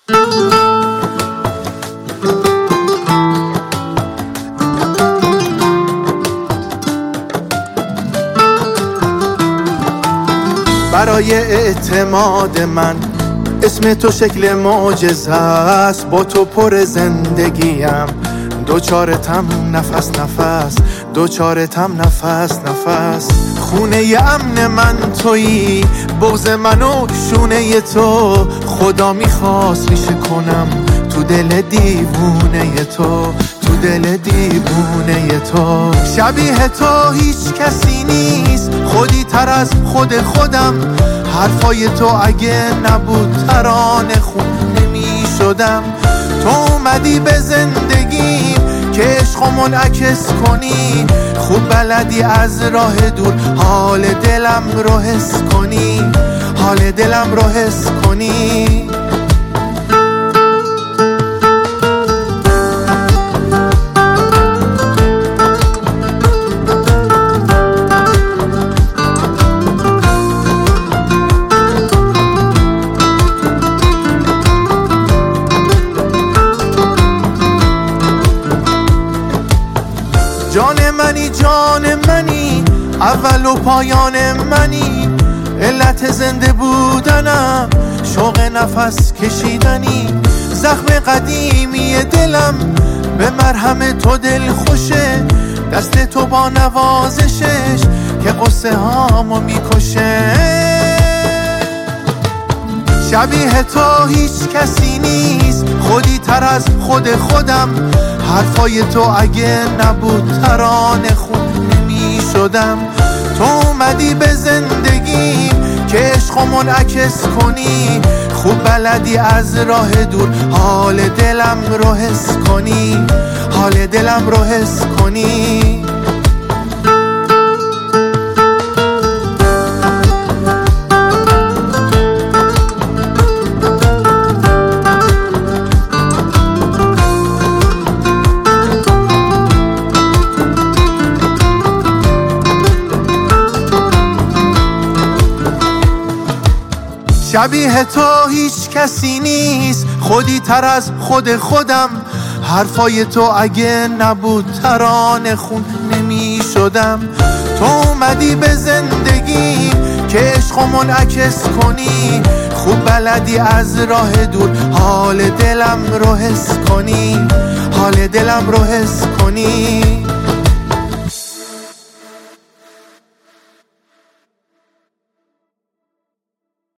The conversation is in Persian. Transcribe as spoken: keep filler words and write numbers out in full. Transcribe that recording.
برای اعتماد من اسم تو شکل معجزه است، با تو پر زندگیم، دوچارتم نفس نفس، دوچارتم نفس نفس. خونه ی امن من تویی، بغض من و شونه تو، خدا میخواست ریشه کنم تو دل دیوونه تو، تو دل دیوونه تو. شبیه تو هیچ کسی نیست، خودی تر از خود خودم، حرفای تو اگه نبود ترانه خون نمی شدم. تو اومدی به زندگیم که عشقو منعکس کنی، خوب بلدی از راه دور حال دلم رو حس کنی، حال دلم رو حس کنی. جان منی جان منی، اول و پایان منی، علت زنده بودنم، شوق نفس کشیدنی. زخم قدیمی دلم به مرهم تو دل خوشه، دست تو با نوازشش که قصه هامو میکشه. شبیه تو هیچ کسی نیست، خودی تر از خود خودم، حرفای تو اگه نبود ترانه خون نمی شدم. تو اومدی به زندگیم که عشقو منعکس کنی، خوب بلدی از راه دور حال دلم رو حس کنی، حال دلم رو حس کنی. شبیه تو هیچ کسی نیست، خودی تر از خود خودم، حرفای تو اگه نبود ترانه خون نمی شدم. تو اومدی به زندگی که عشقو منعکس کنی، خوب بلدی از راه دور حال دلم رو حس کنی، حال دلم رو حس کنی.